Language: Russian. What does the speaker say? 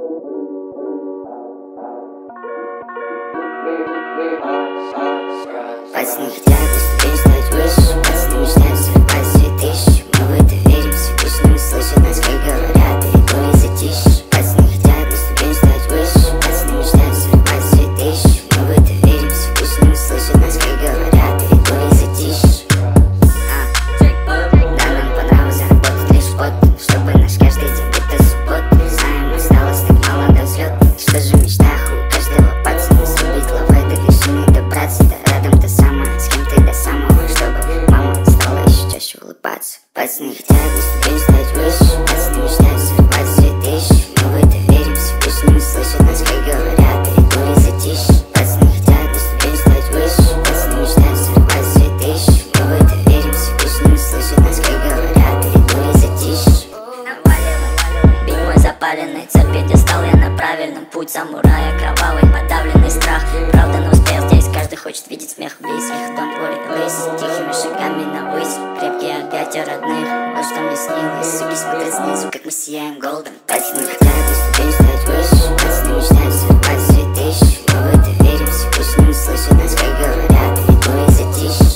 Пацаны хотят поступить, стать выше. Пацаны мечтают сорвать все тысячи. Мы в это верим, все пусть не услышат нас, как говорят, далеко и затишь. Пацаны хотят поступить, стать выше. Пацаны мечтают сорвать все тысячи. Мы в это верим, все пусть не услышат нас, как говорят, далеко и затишь. Да, нам по нраву заработать лишь год, чтобы наш каждый день будто суббота. Знаем, осталось так мало до взлета. Что же в мечтах у каждого пацана? Срубить лавы до вершины, добраться до рядом до самого, с кем-то до самого, чтобы мама стала еще чаще улыбаться. Пацаны хотят поступить, стать выше. Пацаны мечтают сорвать все тысячи. Мы в это верим, все пусть не услышат нас, как говорят, далеко и затишь. Пацаны хотят поступить, стать выше. Пацаны мечтают сорвать все тысячи. Мы в это верим, все пусть не услышат нас, как говорят, далеко и затишь. Бит мой запаленный, цепь пьедестал, я на правильном путь самурая, кровавый, подавленный страх. Правда, на успех здесь каждый хочет видеть смех близких. Don't worry, лысый, тихими шагами на высь. Крепкие объятия родных, вот что мне снилось. Суки смотрят снизу, как мы сияем голдом. Пацаны хотят поступить, стать выше. Пацаны мечтают сорвать все тысячи. Мы в это верим, все пусть не услышат нас, как говорят, далеко и затишь.